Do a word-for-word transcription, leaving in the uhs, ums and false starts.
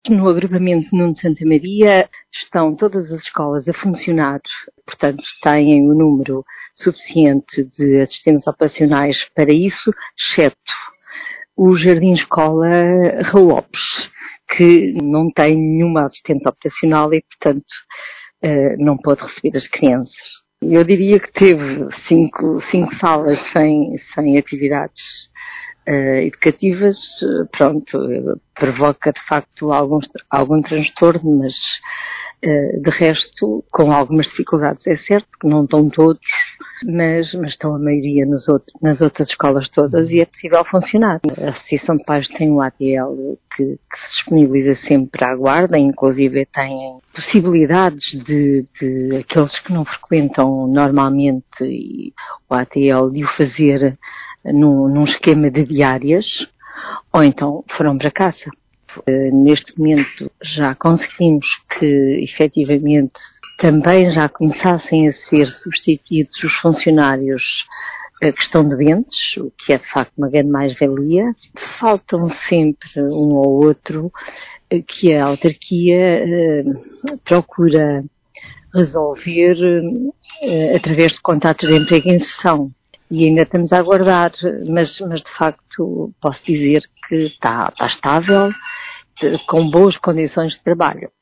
No agrupamento Nuno Santa Maria estão todas as escolas a funcionar, portanto têm o número suficiente de assistentes operacionais para isso, exceto o Jardim Escola Raul Lopes, que não tem nenhuma assistente operacional e, portanto, não pode receber as crianças. Eu diria que teve cinco, cinco salas sem, sem atividades Uh, educativas, pronto, provoca de facto algum, algum transtorno, mas uh, de resto, com algumas dificuldades, é certo que não estão todos, mas, mas estão a maioria nos outros, nas outras escolas todas e é possível funcionar. A Associação de Pais tem um A T L que, que se disponibiliza sempre à guarda, inclusive têm possibilidades de, de aqueles que não frequentam normalmente e o A T L de o fazer Num, num esquema de diárias, ou então foram para casa. Uh, neste momento já conseguimos que, efetivamente, também já começassem a ser substituídos os funcionários uh, que estão doentes, o que é de facto uma grande mais-valia. Faltam sempre um ou outro uh, que a autarquia uh, procura resolver uh, através de contratos de emprego e inserção. E ainda estamos a aguardar, mas, mas de facto posso dizer que está, está estável, com boas condições de trabalho.